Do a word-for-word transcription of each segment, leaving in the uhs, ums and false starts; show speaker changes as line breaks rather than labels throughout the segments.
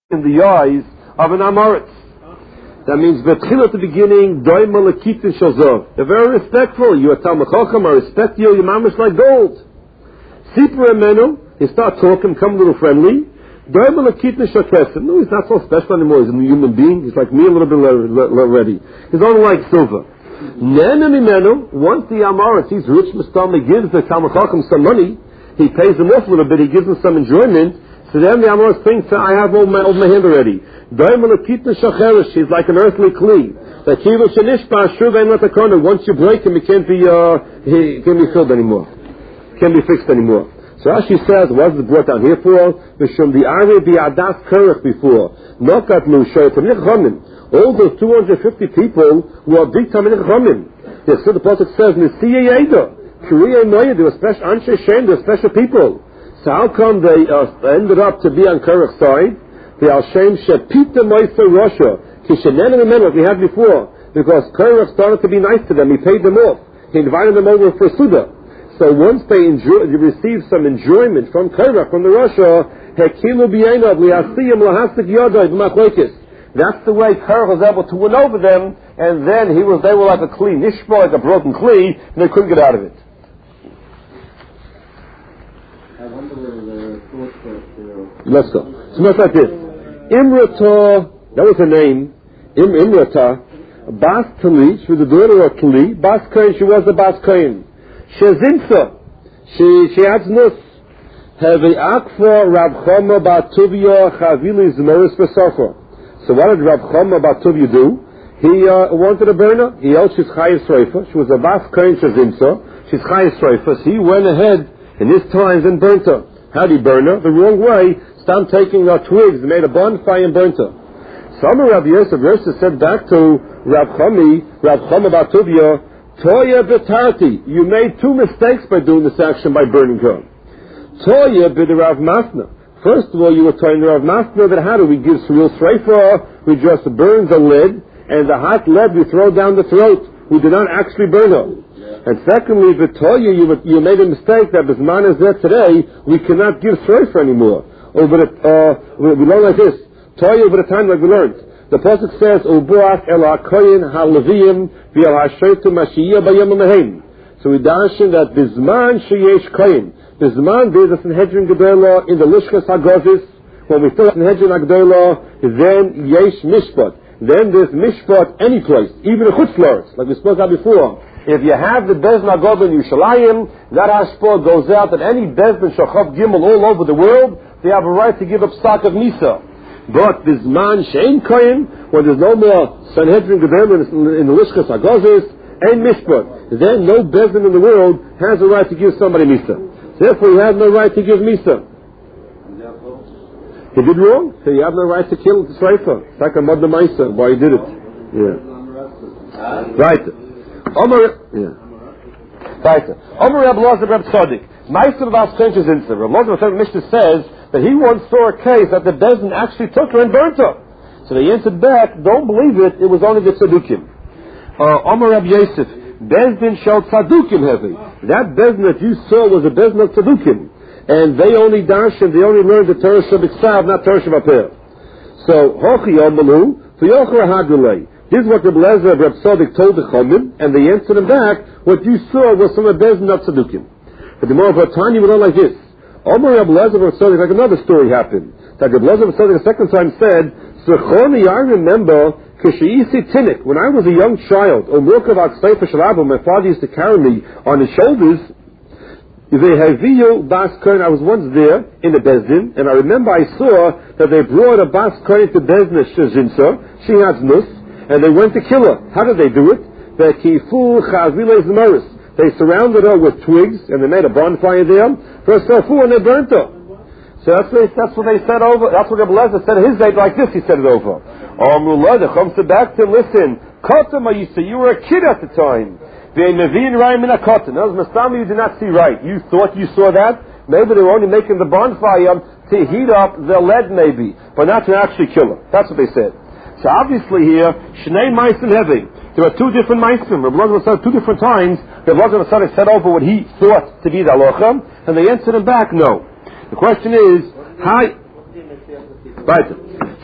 in the eyes of an Amoritz. That means Betchil at the beginning, Doim Malakitin Shazov. They're very respectful. You are Talmud Chacham, I respect you, you're mamish like gold. Sipur Emenu, he start talking, come a little friendly. Doim Malakitin Shakesim. No, he's not so special anymore. He's a human being. He's like me a little bit already. He's only like silver. Nenem Emenu, once the Amoritz, he's rich, Mustami gives the Talmud Chacham some money, he pays them off a little bit, he gives them some enjoyment. So then the Amoritz thinks, I have all my, all my hand already. She's like an earthly kli. Once you break him, he can't be, uh, he can't be filled anymore. Can't be fixed anymore. So Rashi says, what is it brought down here for? Mishum the Ari bi'adas kerech before. Nokat nu shoytem nechomim. All those two hundred fifty people who are big time nechomim. So the Pasuk says, Nesiya Yeda. Kriya Noya, they were special, Anshe Shem, they were special people. So how come they uh, ended up to be on Kerech's side? The Al-Shem Shepita Moisa Rosha, Kishenena Memenu, we had before, because Kerech started to be nice to them, he paid them off, he invited them over for Suda. So once they enjoy, they received some enjoyment from Kerech, from the Rosha, Hekilu B'yenav, Li'asiyim Lahasik Yodai B'machloikis. That's the way Kerech was able to win over them, and then he was, they were like a Kli, Nishma, like a broken Kli, and they couldn't get out of it. Let's go. It's not like this. Imrata, that was her name. Im, Imrata, Bas Tali, she was the daughter of Tali. Bas Kain, she was a Bas Kain. Shezinsa, she she had nus. Have a akfa Rav Chama Batuvia Chavili Zmeris Besocha. So what did Rav Chama Batuvia do? He uh, wanted to burn her. He held she's Chayis Reifa. She was a Bas Kain Shezinsa. She's Chayis Reifa. So he went ahead in his times and burnt her. How did he burn her? The wrong way. Stopped taking our twigs, made a bonfire and burnt her. Some of Rav Yosef Yosef said back to Rav Chami, Rav Chama Batuvia, Toya Betati, you made two mistakes by doing this action by burning her. Toya bid Rav Masna. First of all, you were telling Rav Masna that how do we give real sreifa? We just burn the lid, and the hot lead we throw down the throat. We did not actually burn her. And secondly, Vitoya, you, you made a mistake that Bisman is there today, we cannot give Sreifa anymore. Over the, uh, we, we learn like this. Toya over the time like we learned. The Pasuk says, Ubuach el ha-koyin ha-leviyim v'el ha-shoytu ma-shiyah bayam ha-mehem. So we darshan that Bisman sheyesh koyin. Bisman, there's a Sanhedrin Gedolah in the Lishkas HaGozis. When we fill up Sanhedrin HaGedolah, then yesh mishpat. Then there's mishpat any place, even in Chutz La'aretz, like we spoke about before. If you have the Bezdin HaGodol in Yerushalayim, that hashpah goes out that any Bezdin Shachav Gimel all over the world, they have a right to give up stock of Misa. But Bisman Shein Koyin, when there's no more Sanhedrin Gedolah in the Lishkas HaGozis, and Mishpat, then no Bezdin in the world has a right to give somebody Misa. Therefore, you have no right to give Misa. He did wrong, so you have no right to kill the Sreifa. It's like a Modna Maisa, why he did it. Yeah. Right. Omer, yeah. Right. Omer Reb Lozer Reb Tzodik. Meister of Askenches Insa. Reb Lozer Reb Mishnah says that he once saw a case that the Bezdin actually took her and burnt her. So they answered back, don't believe it, it was only the Tzadukim. Uh, Omer Reb Yosef. Bezdin shall Tzadukim heavy. That Bezdin that you saw was a Bezdin of Tzadukim. And they only darshan, they only learned the Torah Shabbat, not Torah Shabbat. So, Hochi Omalu, V'yochra Hadulei. This is what Reb Lezer Reb Tzodik told the Chomim, and they answered him back, what you saw was from a Bezdin of Tzadukim. But the more of a Tanya went on like this. Omer Reb Lezer Reb Tzodik, like another story happened. That Reb Lezer Reb Tzodik the second time said, Zechoni, I remember, Kishiisi Tinnik, when I was a young child, O Murkavat Seifa Shalabo, my father used to carry me on his shoulders. I was once there in the Bezdin, and I remember I saw that they brought a Bas Kohen to Bezdin Shezinsa. She has nus, and they went to kill her. How did they do it? They kifu chavilei zmeris. They surrounded her with twigs, and they made a bonfire there for a sofu, and they burnt her. So that's what, that's what they said over. That's what Rebbe Lezer said his day like this. He said it over. Oh, Mullah, comes back to listen. Kotam, you say you were a kid at the time. You did not see right. You thought you saw that? Maybe they were only making the bonfire to heat up the lead maybe, but not to actually kill her. That's what they said. So obviously here, Shnei Meisim Hevi. There are two different Meisim. Reb Lozer said two different times. Reb Lozer said over what he thought to be the halacha, and they answered him back, no. The question is, hi. Right. So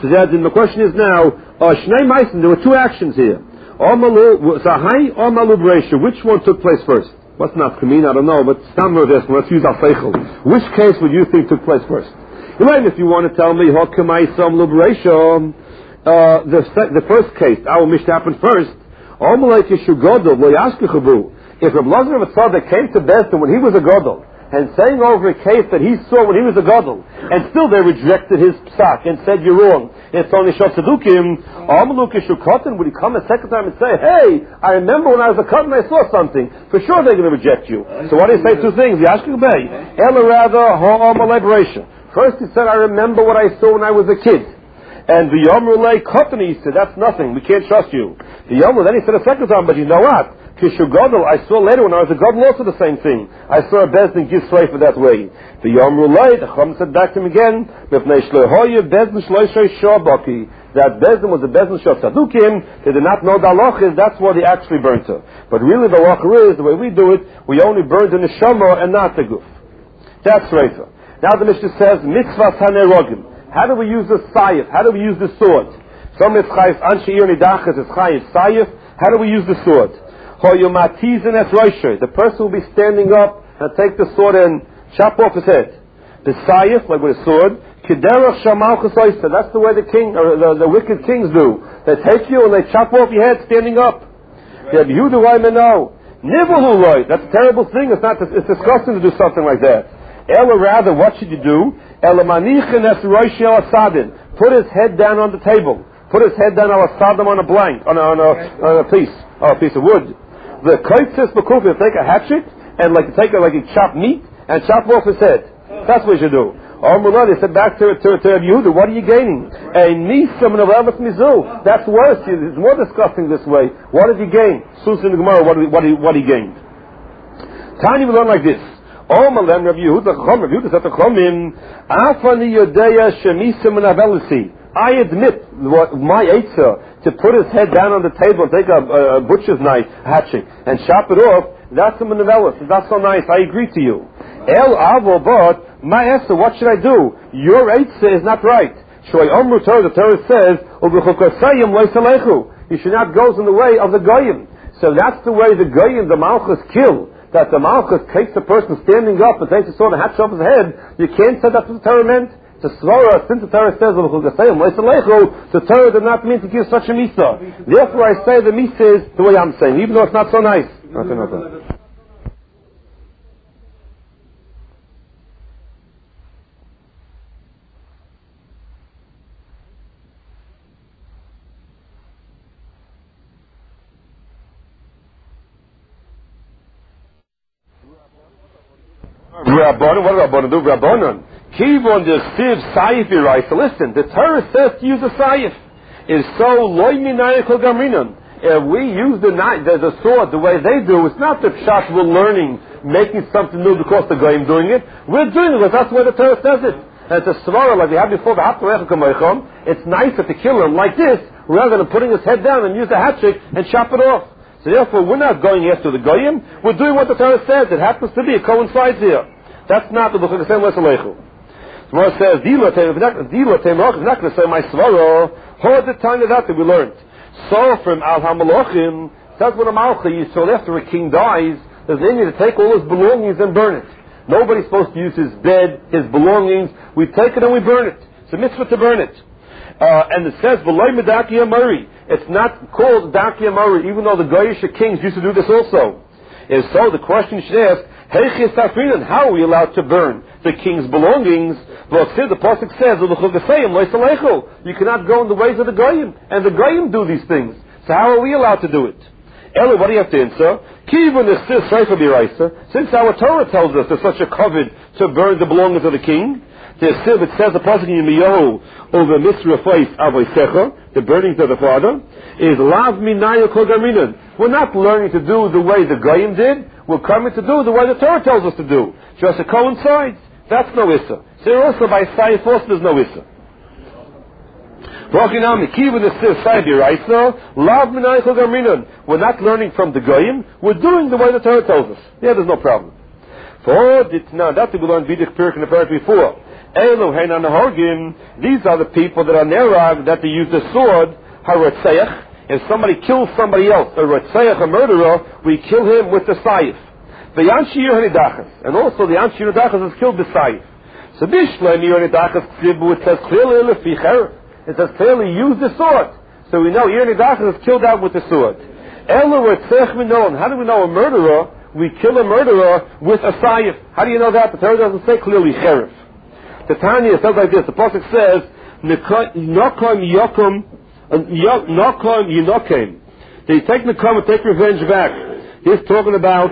So that, the question is now, uh, Shnei Maisen, there were two actions here. Omalu, Zahai, Omalu Bresha. Which one took place first? What's not Kamin? I don't know, but Stammer this, let's use our Seichel. Which case would you think took place first? Even if you want to tell me, Hokamai Som Lubresha, uh, the, the first case, our Mishnah happened first. Omalek Yeshu Godel, Loyashkechabu. If Reb Lazar of Tzaddik came to Besdin when he was a Godel, and saying over a case that he saw when he was a Gadol, and still they rejected his psak and said, you're wrong, it's only Shot Tzedukim, Amaluk Yeshu Kotten, would he come a second time and say, hey, I remember when I was a Kotten I saw something, for sure they're going to reject you. So what do you say? Two things, Yashkik Bey, Ela rather, Ha'amalei Bereisha. First he said, I remember what I saw when I was a kid. And the Yomrulei Kotten, he said, that's nothing, we can't trust you. The Yomru, then he said a second time, but you know what? Kishu Gadol, I saw later when I was a Gadol also the same thing. I saw a Bezdin give slave for that way. The Yomru Lay, the Chum said back to him again, that Bezdin was a Bezdin Shah Sadukim, they did not know the halach is, that's why they actually burnt her. But really the halach is, the way we do it, we only burn the Neshama and not the Guf. That's right. Now the Mishnah says, Mitzvah Hanerogim. How do we use the Sayif? How do we use the sword? Some is Chayif Ansheir Nidachas is Chayif Sayif. How do we use the sword? The person will be standing up and take the sword and chop off his head. The Sayif, like with a sword, that's the way the king or the, the wicked kings do. They take you and they chop off your head standing up. That's a terrible thing. It's not. It's disgusting to do something like that. Ella, rather, what should you do? Put his head down on the table. Put his head down on a saddam on a blank, on a, on a, on a piece, or a piece of wood. The kaitzis b'kufi, take a hatchet and like take a, like you chop meat and chop off his head. That's what you should do. Or Mullah, they said back to to to Yehuda, what are you gaining? A nisam nevavat mizu. That's worse. It's more disgusting this way. What did he gain? Sus in the Gemara, what did he, what he, what he gained? Tiny will learn like this. Oh Malem Rabbi Yehuda, Chacham Rabbi Yehuda said to Chachamim, Afani Yodeya shemisam nevelisi. I admit what my eitzah to put his head down on the table and take a, a, a butcher's knife, hatching, and chop it off, that's a manevelis. That's so nice. I agree to you. El avo, but my Esther, what should I do? Your eitzah is not right. Shoy omru Torah, the Torah says, you should not go in the way of the goyim. So that's the way the goyim, the malchus, kill. That the malchus takes the person standing up and takes the sword and hatch off his head. You can't say that's what the Torah meant. The Svara, since the Torah says, the Torah did not mean to give such a misa. Therefore I say the misa is the way I'm saying, even though it's not so nice. Okay, okay. Rabbanon, what do Rabbanon do? Rabbanon. Kivon the Siv Saif Irai. So listen, the Torah says to use a Saif. Is so loy minayakol gamrinon. If we use the, the the sword the way they do, it's not the pshat we're learning, making something new because the goyim doing it. We're doing it because that's the way the Torah says it. And it's a svara like we had before, the it's nicer to kill him like this, rather than putting his head down and use the hatchet and chop it off. So therefore, we're not going after the goyim, we're doing what the Torah says. It happens to be, it coincides here. That's not the B'chuk Hashem L'Salechu. The Gemara says, Dila Teim, if not going to say my svara, hold the time of that that we learned. So from Al HaMalochim, that's when a Malchi, so after a king dies, there's an Indian to take all his belongings and burn it. Nobody's supposed to use his bed, his belongings. We take it and we burn it. It's a mitzvah to burn it. Uh, and it says, V'loi Medaki Amari. It's not called Daki Amari, even though the Goyish kings used to do this also. If so, the question you should ask, how are we allowed to burn the king's belongings? Well, the pasuk says, you cannot go in the ways of the goyim, and the goyim do these things. So how are we allowed to do it? Eli, what do you have to answer? Since our Torah tells us there's such a covet to burn the belongings of the king, it says the pasuk in Yirmiyahu over Misrafais Avoisecha, the burnings of the father, is lav minayu kol gaminan. We're not learning to do the way the goyim did. We're coming to do the way the Torah tells us to do. Just it coincides. That's no issa. So also by Sai force there's no issa. We're not learning from the goyim. We're doing the way the Torah tells us. Yeah, there's no problem. For it now that we learned Vidik Pirik in the parak before. Elu Heinan Horgim, these are the people that are nerag, that they use the sword, Haratzeach. If somebody kills somebody else, a Ratzeach, a murderer, we kill him with the Saif. The Yanshir Hanidachas. And also the Yanshir Hanidachas is killed with Saif. So Bishla Nir Hanidachas Ksibu, it says clearly Lefi Cheref. It says clearly use the sword. So we know Ir Hanidachas is killed out with the sword. Elu Ratzeach Minon. How do we know a murderer? We kill a murderer with a Saif. How do you know that? The Torah doesn't say clearly Cheref. The Tanya says like this. The Pasuk says, Nokom Yokum, Nokom Yinokim. They take Nokom and take revenge back. He's talking about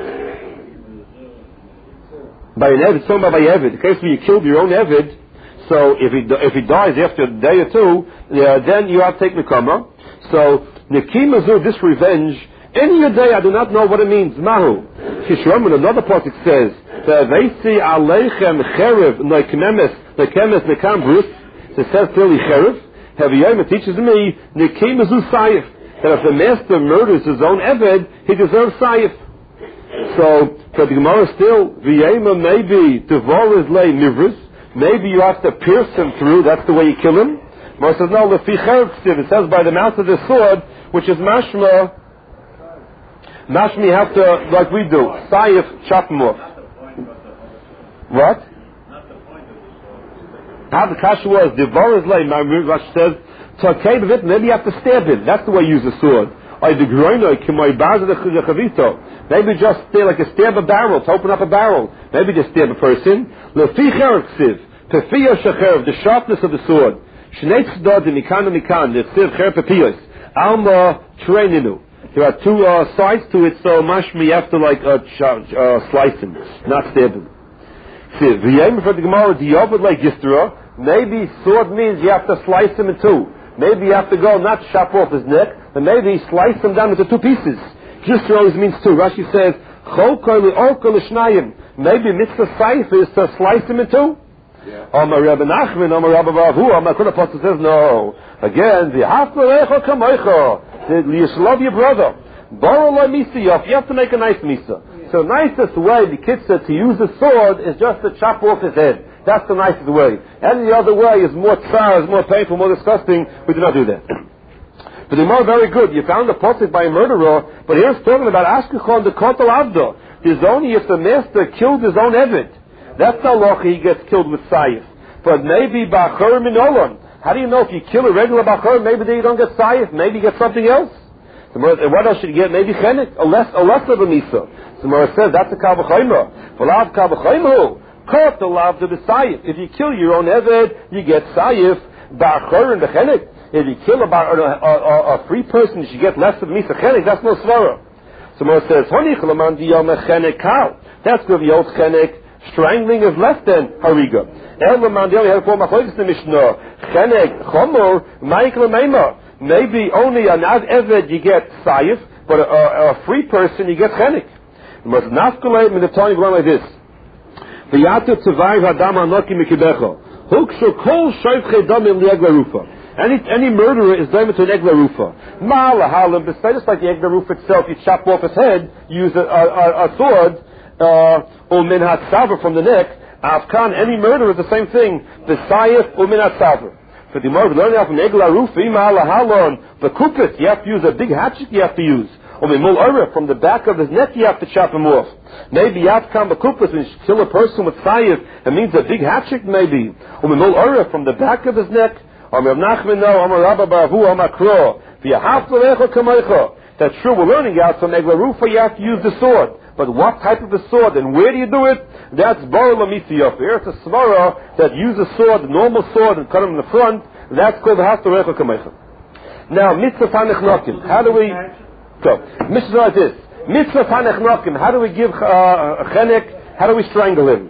by an Evid, someone by Evid. In case where you killed your own Evid, so if he if he dies after a day or two, yeah, then you have to take Nekama. So Nekimazu, this revenge. Any day I do not know what it means. Mahu. Kishraman, another pasuk says, "Ve'isi aleichem cherev nekemes nekemes nekambrus." It says clearly cherev. Haviyayim teaches me nekimazu sayif, that if the master murders his own eved, he deserves sayif. So for the Gemara still, v'yayim maybe devour lay nivrus. Maybe you have to pierce him through. That's the way you kill him. Gemara says no. Lefi cherev ksiv. It says by the mouth of the sword, which is mashma. Mashmi have to, like we do, Sayif, chop him off. What? How the kasha was, the Boris lay, my Rashi says, Takei b'vit, maybe you have to stab him. That's the way you use a sword. Or the groino, kimoi baza de chavito. Maybe just stay like a stab a barrel, to open up a barrel. Maybe just stab a person. Lefi cherek siv, pefiya shecherev, the sharpness of the sword. Shnei tzedod, mikan mikan, the siv cher pepiyos. Alma treininu. There are two uh, sides to it, so mashmi you have to like uh, ch- uh, slice him, not stab him. See, v'yem for the Gemara, diyovad like yistra. Maybe sword means you have to slice him in two. Maybe you have to go not chop off his neck, but maybe slice him down into two pieces. Yistra always means two. Rashi says, chokol l'okol l'shnayim. Maybe mitzvah saif is to slice him in two. Amar Rabbi Nachman, Amar Rabbi Baruch, Amar Kol Apostle says no. Again, the haflerecha kamoicha. You should love your brother. Borrow misa. You have to make a nice misa. So the nicest way, the kid said, to use the sword is just to chop off his head. That's the nicest way. And the other way is more tsar, is more painful, more disgusting. We do not do that. But the more very good. You found a posik by a murderer, but here's talking about Ashkechon the Kotel Avdo. There's only if the master killed his own Evid. That's the halacha, he gets killed with Saif. But maybe Bachur Minolan. How do you know if you kill a regular Bachur, maybe then you don't get Saif, maybe you get something else? So what else should you get? Maybe Chenek, a less, a less of a Misa. So Mara says that's a Kal B'chayma. V'lav Kal B'chayma, Kot the lav to the Saif. If you kill your own Eved, you get Saif, Bachur and the Chenek. If you kill a, a, a, a free person, you should get less of Misa Chenek. That's no Svara. So Mara says, Honich Laman Diyom Chenek Kal. That's good, Yot Chenek. Strangling is less than hariga. Maybe only an ad eved you get sayif, but a, a, a free person you get chenek. You must nafkulate in the Tanya going like this. V'yatu tzavayv hadam anoki mikibecho. Hukshu kol shoyvchei damim liegla rufa. Any any murderer is damage to an egla rufa. Ma'ala halim, besides like the egla rufa itself, you chop off his head, use a, a, a sword. Or min hatzaver from the neck. Afkan, any murder is the same thing. The sayif or min hatzaver. For the more we learn out from egla rufa, imala halon, the kupit, you have to use a big hatchet. You have to use. Or mimul ora, from the back of his neck, you have to chop him off. Maybe yafkan the kupit, when you kill a person with sayif, it means a big hatchet. Maybe. Or mimul ora, from the back of his neck. Or Rav Nachman no, Amar Rabba Baravu, Amar Kro. V'yahaflerecha kamecha. That's true. We're learning out from egla rufa. You have to use the sword. But what type of a sword and where do you do it? That's Bar Lamisiyof. Here it's a svara that use a sword, the normal sword, and cut him in the front. That's called the Haftarecha Kamecha. Now, Mitzvah Panechnokim. How do we... So, Mitzvah like this. Mitzvah Panechnokim. How do we give uh, Chenek? How do we strangle him?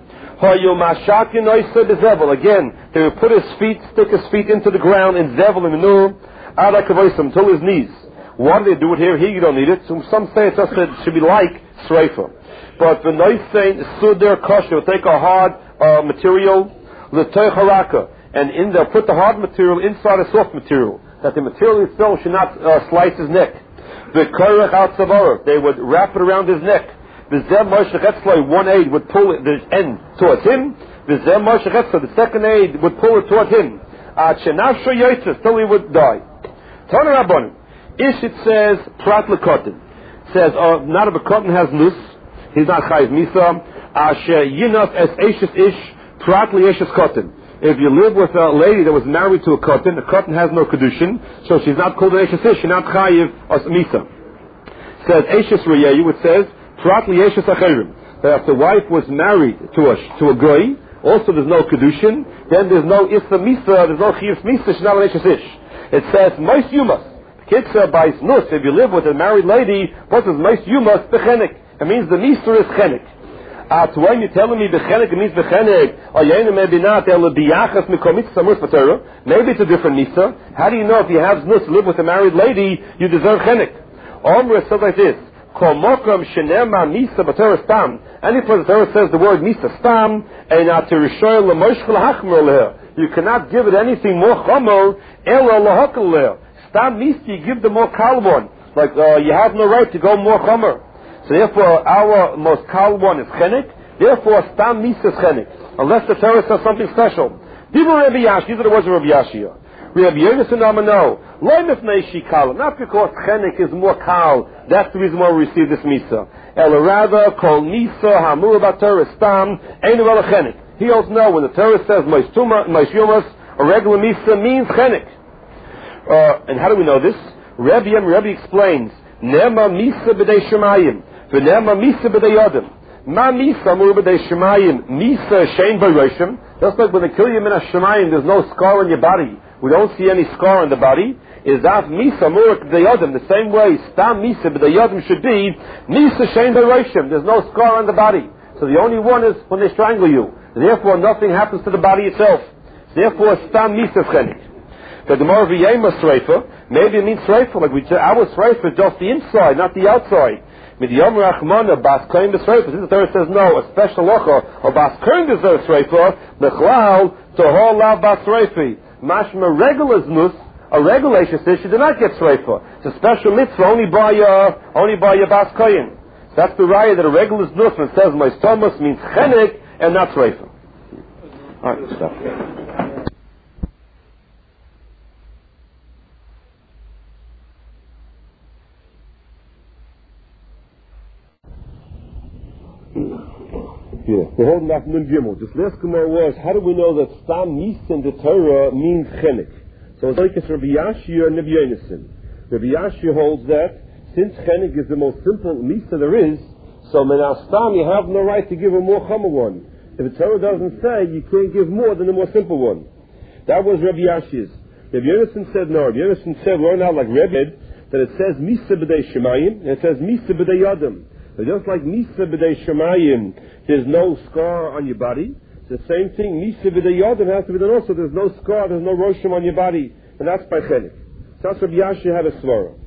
Again, they would put his feet, stick his feet into the ground in Zevel in the Nur, until his knees. Why do they do it here? Here you don't need it. So some say it just it should be like Sreifa. But the nice saying is stood there kosher. Take a hard uh, material, l'tei haraka, and in there put the hard material inside a soft material, that the material itself should not uh, slice his neck. The korach al tzavara, they would wrap it around his neck. V'zeh Moshe Chetzloi, one aid would pull it, the end towards him. V'zeh Moshe Chetzloi, the second aid would pull it toward him. Ad shenafsho yotzes, till he would die. Tana Rabbanan. Ish, it says, prat lekotin. It says, oh, not if a cotton has nus, he's not chayiv misa. Asher yinaf es eishes ish, prat lieshes kotin. If you live with a lady that was married to a cotton, a cotton has no kedushin, so she's not called an eishes ish, she's not chayiv as misa. It says, eishes reyeyu, it says, prat lieshes acherim. That if the wife was married to a, to a goy, also there's no kedushin, then there's no issa misa, there's no chiyus misa, she's not an eishes ish. It says, mois yumas. Kitzah by nus, if you live with a married lady, what does mois yumas bechenik? It means the misa is chenik. Uh, to when you're telling me bechenik, it means bechenik, or yena maybe not, biyachas mikomitz samur fatera, maybe it's a different misa. How do you know if you have nus, live with a married lady, you deserve chenik? Omra says like this, kol mokram shenema misa batera stam. Any place the Torah says the word misa stam, and atirishoy lemoshch lahachmer leher. You cannot give it anything more chomer, ela lahakal leher. Stam misa, you give the more kal one. Like, uh, you have no right to go more chomer. So therefore, our most kal one is chenik. Therefore, stam misa is chenik. Unless the Torah says something special. Dibur Rabbi Yashi, these are the words of Rabbi Yashi. Rabbi Yonasan Amano, loy mifnei shi kal. Not because chenik is more kal, that's the reason why we receive this misa. Ela rather, kol misa hamur batorah stam, einu ela chenik. He also knows when the Torah says mois yumas, a regular misa means chenik. Uh, and how do we know this? Rabbi Yem Rabbi explains, Nema misa b'dei shemayim, v'nema misa b'dei yodem. Ma misa mur b'dei shemayim, misa shein b'roshim. Just like when they kill you in a shemayim, there's no scar on your body. We don't see any scar on the body. Is that misa mur b'dei yodem? The same way, stam misa b'dei yodem should be, misa shein b'roshim. There's no scar on the body. So the only one is when they strangle you. Therefore, nothing happens to the body itself. Therefore, stam misa chenik. The Gemara v'yema sreifa, maybe it means sreifa, like we said, our sreifa is just the inside, not the outside. Midyom rachmana bas kohen b'sreifa. Since the Torah says no, a special locha, or bas kohen deserves sreifa, mechlal tohor lav bas sreifi. Mashma regular znus, a regulation says she did not get sreifa. It's a special mitzvah only by uh, only by your bas kohen. So that's the raya that a regular znus when it says mois thomas means chenik and not sreifa. All right, stop. Yeah, the whole Daf Nun Gimel. This last Gemara was, how do we know that Stam Misa in the Torah means Chenik? So it's like it's Rabbi Yashia and Rabbi Yonasan. Rabbi Yashia holds that, since Chenik is the most simple Misa there is, so Menal Stam, you have no right to give a more Chomer one. If the Torah doesn't say, you can't give more than the more simple one. That was Rabbi Yashia's. Rabbi Yonasan said no. Rabbi Yonasan said, learn out like Rebbe, that it says Misa b'dei Shemayim, and it says Misa b'dei Yadam. So just like Misa b'dei Shemayim, there's no scar on your body. It's the same thing. Misa b'dei Yodem has to be done also. There's no scar, there's no roshim on your body. And that's by chenik. So that's Rabbi Yashia had a svara.